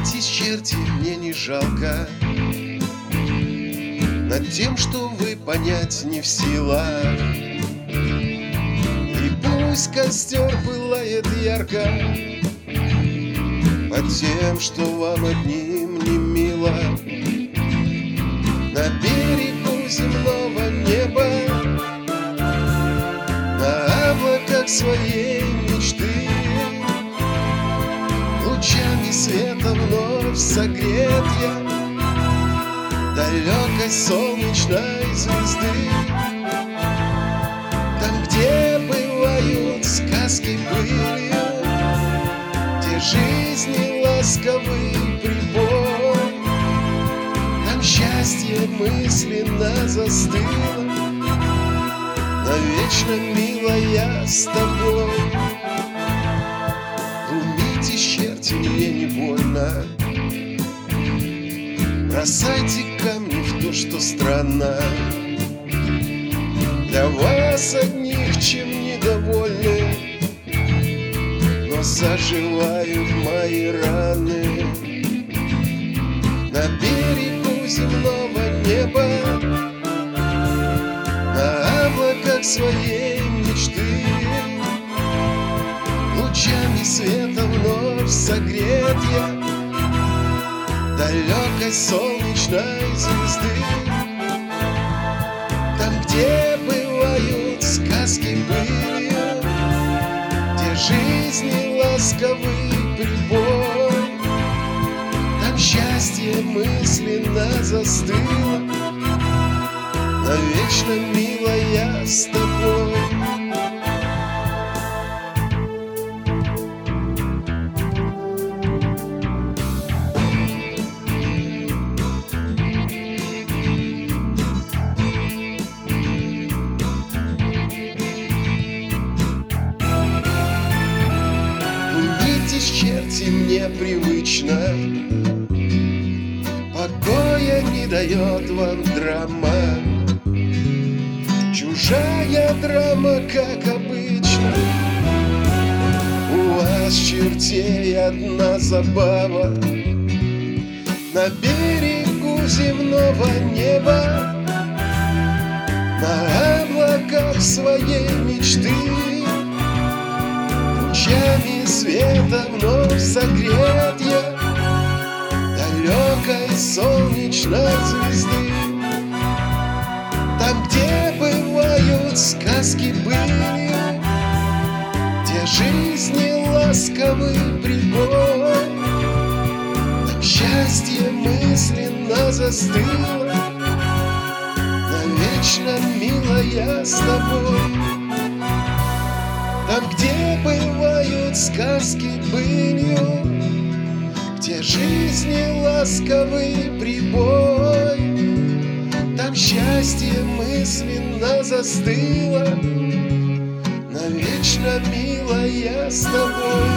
Глумитесь, черти, мне не жалко над тем, что вы понять не в силах. И пусть костер пылает ярко под тем, что вам одним не мило. На берегу земного неба, на облаках своей мечты, лучами света вновь согрет я далекой солнечной звезды. Там, где бывают сказки былью, где жизни ласковый прибой, там счастье мысленно застыло, навечно, милая, с тобой. Глумитесь, черти, мне не больно, бросайте камни в то, что странно. Для вас одних чем недовольны, но заживают мои раны. На берегу земного неба, на облаках своей мечты, лучами света вновь согрет я далекой солнечной звезды. Там, где бывают сказки былью, где жизни ласковый прибой, там счастье мысленно застыло, навечно, милая, с тобой. Глумитесь, черти, мне привычно, покоя не дает вам драма. Чужая драма, как обычно, у вас, чертей, одна забава. На берегу земного неба, на облаках своей мечты, лучами света вновь согрет я далекой солнечной звезды. Там, где бывают сказки былью, где жизни ласковый прибой, там счастье мысленно застыло, навечно, милая, с тобой. Там, где бывают сказки былью, где жизни ласковый прибой, там счастье мысленно застыло, навечно, милая, с тобой.